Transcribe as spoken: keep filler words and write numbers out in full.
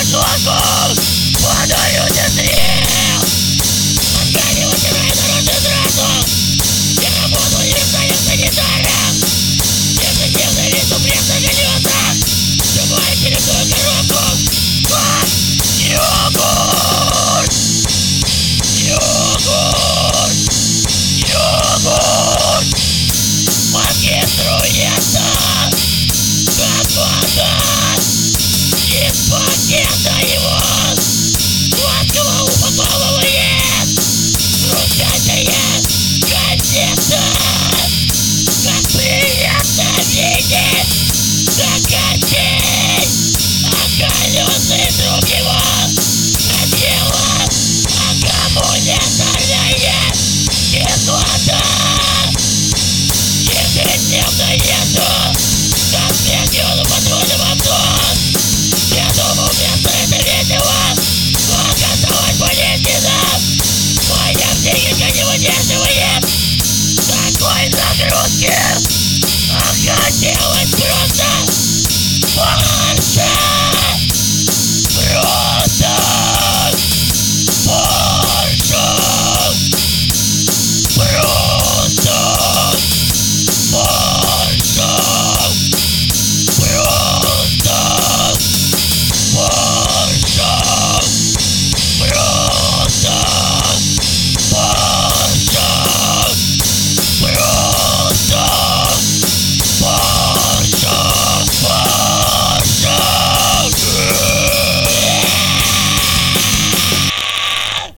вакуум, подарю стрел. Отгоню тебя дороже сразу. Я работу универсальным санитаром. Ежедневно весу пресса гнется. Любая черепную коробку. Как йогурт. Йогурт. Йогурт. Мозги струятся, как вода. Из пакета его ласково упаковывает хрустящая газета. Как приятно видеть закатей. Оголенный труп его разъела аккумуляторная кислота. Ежедневно езжу со смертью патрульным авто. Я думаю, вместо этого весело, но оказалось болезненно. Моя психика не выдерживает такой нагрузки. А хотелось просто